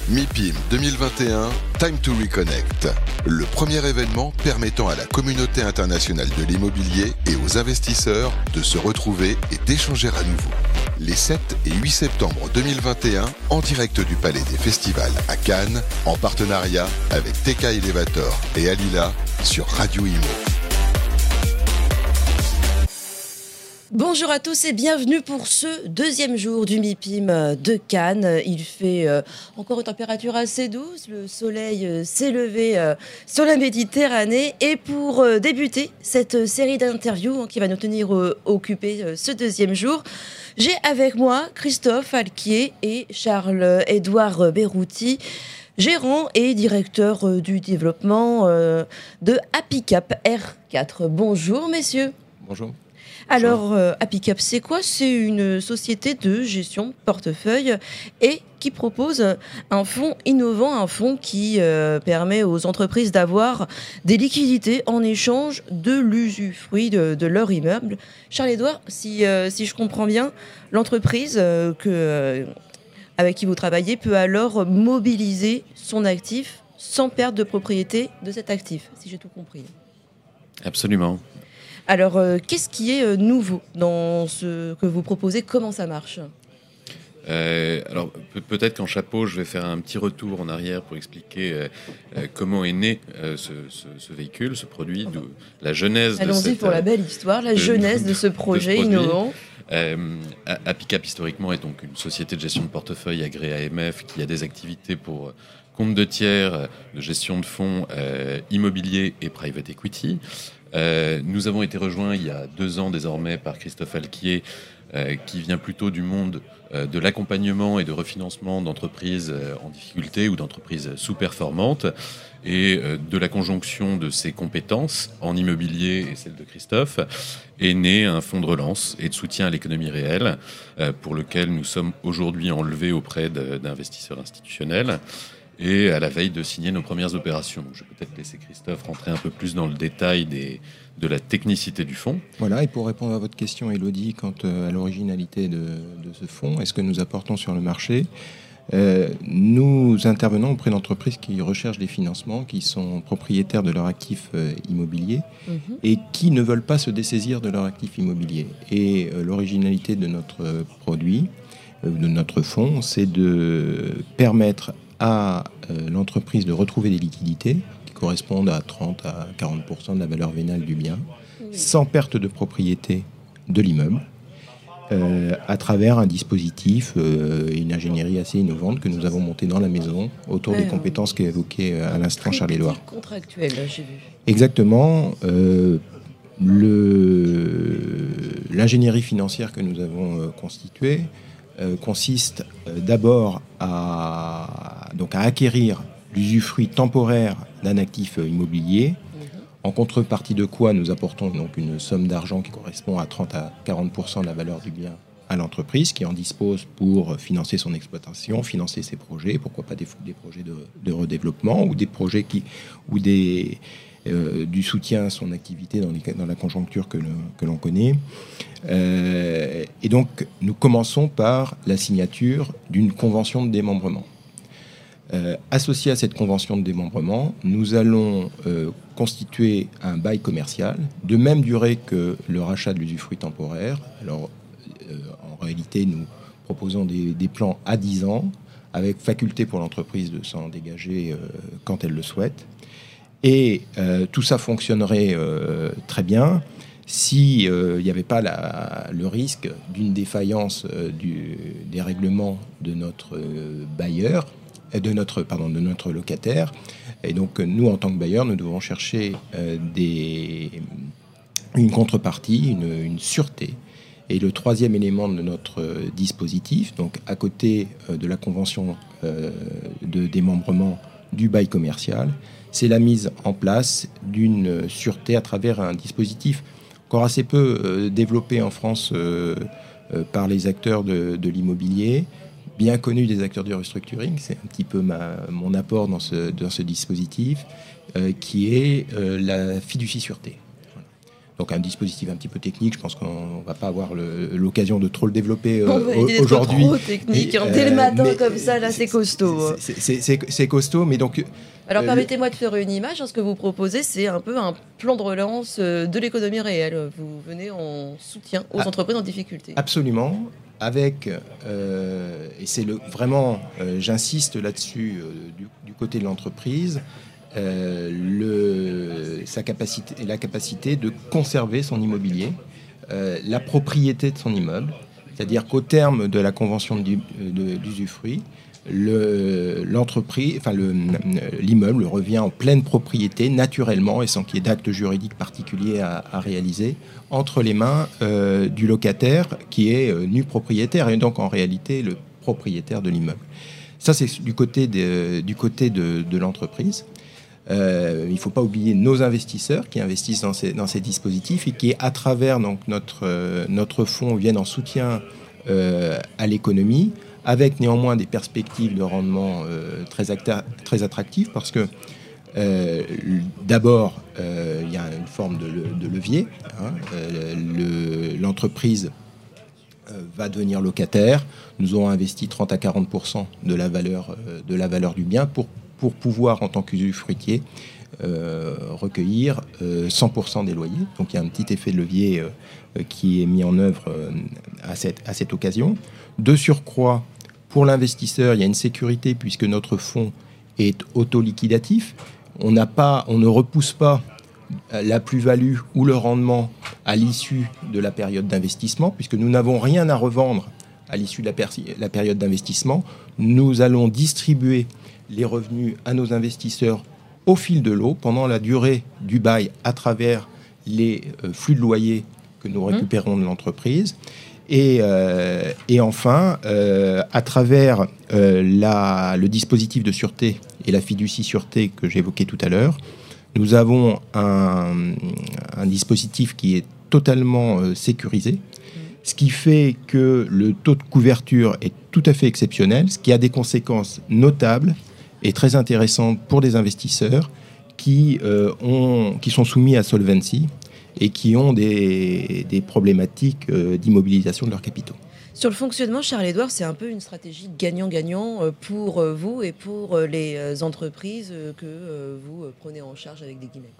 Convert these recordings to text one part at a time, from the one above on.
MIPIM 2021, Time to Reconnect. Le premier événement permettant à la communauté internationale de l'immobilier et aux investisseurs de se retrouver et d'échanger à nouveau. Les 7 et 8 septembre 2021, en direct du Palais des Festivals à Cannes, en partenariat avec TK Elevator et Alila sur Radio Imo. Bonjour à tous et bienvenue pour ce deuxième jour du MIPIM de Cannes. Il fait encore une température assez douce, le soleil s'est levé sur la Méditerranée. Et pour débuter cette série d'interviews qui va nous tenir occupés ce deuxième jour, j'ai avec moi Christophe Alquier et Charles-Édouard Berrouti, gérant et directeur du développement de Apicap R4. Bonjour messieurs. Bonjour. Alors, Apicap, c'est quoi ? C'est une société de gestion de portefeuille et qui propose un fonds innovant, un fonds qui permet aux entreprises d'avoir des liquidités en échange de l'usufruit de leur immeuble. Charles-Édouard, si je comprends bien, l'entreprise avec qui vous travaillez peut alors mobiliser son actif sans perte de propriété de cet actif, si j'ai tout compris. Absolument. Alors, qu'est-ce qui est nouveau dans ce que vous proposez ? Comment ça marche ? Alors, peut-être qu'en chapeau, je vais faire un petit retour en arrière pour expliquer comment est né ce véhicule, ce produit, la genèse de Allons-y pour la belle histoire, la genèse de ce projet innovant. Apicap, historiquement, est donc une société de gestion de portefeuille agréée AMF qui a des activités pour compte de tiers, de gestion de fonds immobiliers et private equity. Nous avons été rejoints il y a 2 ans désormais par Christophe Alquier, qui vient plutôt du monde de l'accompagnement et de refinancement d'entreprises en difficulté ou d'entreprises sous-performantes, et de la conjonction de ses compétences en immobilier et celles de Christophe est né un fonds de relance et de soutien à l'économie réelle pour lequel nous sommes aujourd'hui enlevés auprès d'investisseurs institutionnels et à la veille de signer nos premières opérations. Donc, je vais peut-être laisser Christophe rentrer un peu plus dans le détail de la technicité du fonds. Voilà, et pour répondre à votre question, Élodie, quant à l'originalité de ce fonds et ce que nous apportons sur le marché, nous intervenons auprès d'entreprises qui recherchent des financements, qui sont propriétaires de leur actif immobilier et qui ne veulent pas se dessaisir de leur actif immobilier. Et l'originalité de notre produit, de notre fonds, c'est de permettre à l'entreprise de retrouver des liquidités qui correspondent à 30 à 40% de la valeur vénale du bien, sans perte de propriété de l'immeuble, à travers un dispositif et une ingénierie assez innovante que nous avons monté dans la maison autour des compétences qu'évoquait à l'instant Charles-Édouard. Contractuel, j'ai vu. Exactement. L'ingénierie financière que nous avons constituée consiste d'abord à acquérir l'usufruit temporaire d'un actif immobilier, en contrepartie de quoi nous apportons donc une somme d'argent qui correspond à 30 à 40% de la valeur du bien à l'entreprise, qui en dispose pour financer son exploitation, financer ses projets, pourquoi pas des projets de redéveloppement ou des projets du soutien à son activité dans la conjoncture que l'on connaît. Et donc, nous commençons par la signature d'une convention de démembrement. Associé à cette convention de démembrement, nous allons constituer un bail commercial de même durée que le rachat de l'usufruit temporaire. Alors, en réalité, nous proposons des plans à 10 ans, avec faculté pour l'entreprise de s'en dégager quand elle le souhaite. Et tout ça fonctionnerait très bien si il n'y avait pas le risque d'une défaillance des règlements de notre bailleur, de notre locataire. Et donc nous, en tant que bailleur, nous devons chercher une contrepartie, une sûreté. Et le troisième élément de notre dispositif, donc à côté de la convention de démembrement du bail commercial, c'est la mise en place d'une sûreté à travers un dispositif encore assez peu développé en France par les acteurs de l'immobilier, bien connu des acteurs du restructuring. C'est un petit peu mon apport dans ce dispositif, qui est la fiducie sûreté. Voilà. Donc un dispositif un petit peu technique, je pense qu'on ne va pas avoir l'occasion de trop le développer aujourd'hui. Trop technique, dès le matin comme ça, là c'est costaud. C'est costaud, mais donc... Alors permettez-moi de faire une image, ce que vous proposez c'est un peu un plan de relance de l'économie réelle. Vous venez en soutien aux entreprises en difficulté. Absolument, avec, et c'est vraiment, j'insiste là-dessus, du côté de l'entreprise, la capacité de conserver son immobilier, la propriété de son immeuble, c'est-à-dire qu'au terme de la convention d'usufruit, l'immeuble revient en pleine propriété naturellement et sans qu'il y ait d'acte juridique particulier à réaliser entre les mains du locataire qui est nu propriétaire et donc en réalité le propriétaire de l'immeuble. Ça c'est du côté de l'entreprise. Il ne faut pas oublier nos investisseurs qui investissent dans ces dispositifs et qui, à travers donc, notre fonds, viennent en soutien à l'économie, avec néanmoins des perspectives de rendement très attractives, parce que d'abord, il y a une forme de levier. L'entreprise va devenir locataire. Nous aurons investi 30 à 40% de la valeur du bien pour pouvoir, en tant qu'usufruitier, recueillir 100% des loyers. Donc il y a un petit effet de levier qui est mis en œuvre à cette occasion. De surcroît, pour l'investisseur, il y a une sécurité puisque notre fonds est auto-liquidatif. On ne repousse pas la plus-value ou le rendement à l'issue de la période d'investissement, puisque nous n'avons rien à revendre à l'issue de la période d'investissement. Nous allons distribuer les revenus à nos investisseurs au fil de l'eau pendant la durée du bail à travers les flux de loyer que nous récupérons de l'entreprise. Et enfin, à travers le dispositif de sûreté et la fiducie-sûreté que j'évoquais tout à l'heure, nous avons un dispositif qui est totalement sécurisé, ce qui fait que le taux de couverture est tout à fait exceptionnel, ce qui a des conséquences notables et très intéressantes pour des investisseurs qui sont soumis à solvency et qui ont des problématiques d'immobilisation de leurs capitaux. Sur le fonctionnement, Charles-Édouard, c'est un peu une stratégie gagnant-gagnant pour vous et pour les entreprises que vous prenez en charge avec des guillemets.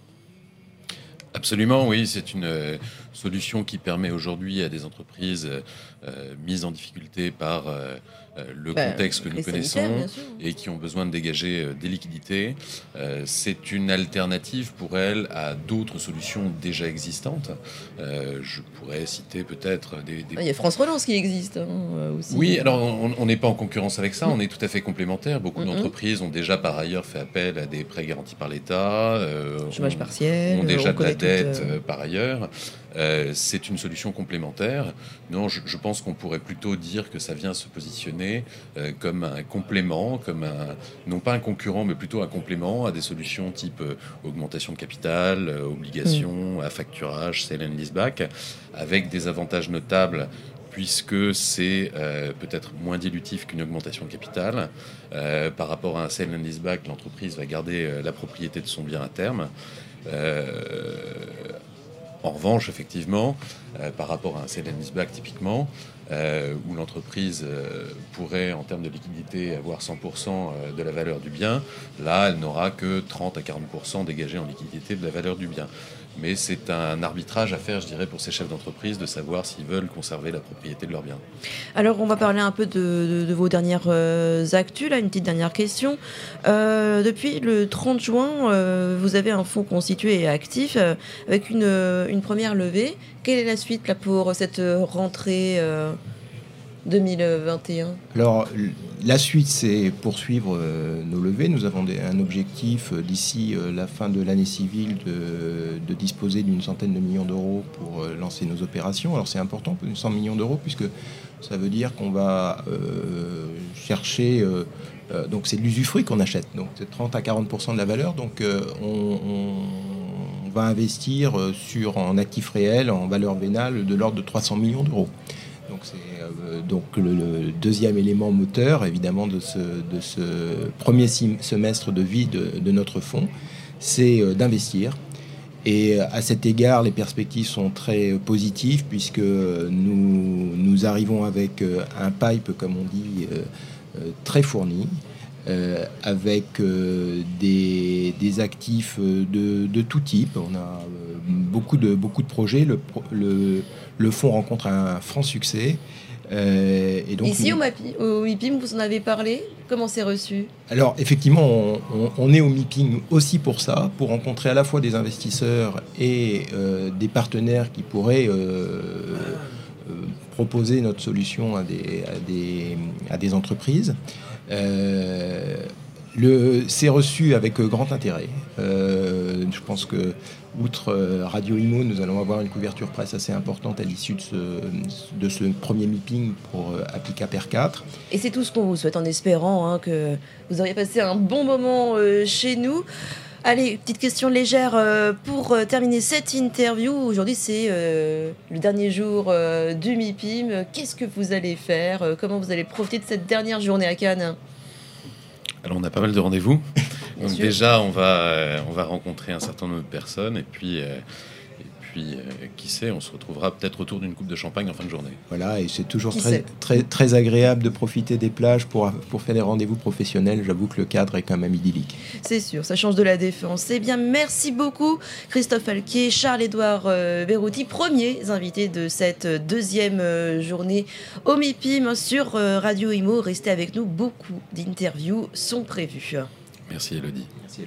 Absolument, oui. C'est une solution qui permet aujourd'hui à des entreprises mises en difficulté par le contexte que nous connaissons et qui ont besoin de dégager des liquidités. C'est une alternative pour elles à d'autres solutions déjà existantes. Je pourrais citer peut-être il y a France Relance qui existe aussi. Oui, alors on n'est pas en concurrence avec ça, on est tout à fait complémentaires. Beaucoup d'entreprises ont déjà par ailleurs fait appel à des prêts garantis par l'État. Chômage partiel. Ont déjà de la dette par ailleurs. C'est une solution complémentaire. Non, je pense qu'on pourrait plutôt dire que ça vient se positionner comme un complément, non pas un concurrent, mais plutôt un complément à des solutions type augmentation de capital, obligations, à facturage, sale and leaseback, avec des avantages notables puisque c'est peut-être moins dilutif qu'une augmentation de capital. Par rapport à un sale and leaseback, l'entreprise va garder la propriété de son bien à terme. En revanche, effectivement, par rapport à un sale and leaseback typiquement, où l'entreprise pourrait, en termes de liquidité, avoir 100% de la valeur du bien, là, elle n'aura que 30 à 40% dégagés en liquidité de la valeur du bien. Mais c'est un arbitrage à faire, je dirais, pour ces chefs d'entreprise de savoir s'ils veulent conserver la propriété de leur bien. Alors, on va parler un peu de vos dernières actus. Là, une petite dernière question. Depuis le 30 juin, vous avez un fonds constitué et actif avec une première levée. Quelle est la suite là, pour cette rentrée 2021 ? Alors, la suite, c'est poursuivre nos levées. Nous avons un objectif d'ici la fin de l'année civile de disposer d'une centaine de millions d'euros pour lancer nos opérations. Alors, c'est important, 100 millions d'euros, puisque ça veut dire qu'on va chercher... donc, c'est de l'usufruit qu'on achète. Donc, c'est 30 à 40% de la valeur. Donc, on va investir en actifs réels, en valeur vénale, de l'ordre de 300 millions d'euros. Donc c'est donc le deuxième élément moteur, évidemment, de ce premier semestre de vie de notre fonds, c'est d'investir Et à cet égard, les perspectives sont très positives puisque nous arrivons avec un pipe, comme on dit, très fourni, avec des actifs de tout type. On a beaucoup de projets. Le fonds rencontre un franc succès. Et donc, ici, au MIPIM, vous en avez parlé. Comment c'est reçu ? Alors, effectivement, on est au MIPIM aussi pour ça, pour rencontrer à la fois des investisseurs et des partenaires qui pourraient proposer notre solution à des entreprises. C'est reçu avec grand intérêt. Je pense que, outre Radio Imo, nous allons avoir une couverture presse assez importante à l'issue de ce premier meeting pour Applica Per 4. Et c'est tout ce qu'on vous souhaite en espérant que vous auriez passé un bon moment chez nous. Allez, petite question légère pour terminer cette interview. Aujourd'hui, c'est le dernier jour du MIPIM. Qu'est-ce que vous allez faire ? Comment vous allez profiter de cette dernière journée à Cannes ? Alors, on a pas mal de rendez-vous. Donc déjà, on va rencontrer un certain nombre de personnes. Et puis qui sait, on se retrouvera peut-être autour d'une coupe de champagne en fin de journée. Voilà, et c'est toujours très agréable de profiter des plages pour faire des rendez-vous professionnels. J'avoue que le cadre est quand même idyllique. C'est sûr, ça change de la Défense. Eh bien, merci beaucoup Christophe Alquier, Charles-Édouard Berruti, premiers invités de cette deuxième journée au MIPIM sur Radio Imo. Restez avec nous, beaucoup d'interviews sont prévues. Merci Elodie.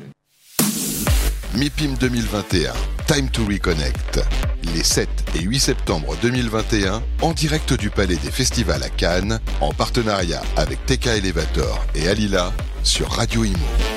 MIPIM 2021, Time to Reconnect. Les 7 et 8 septembre 2021, en direct du Palais des Festivals à Cannes, en partenariat avec TK Elevator et Alila sur Radio Imo.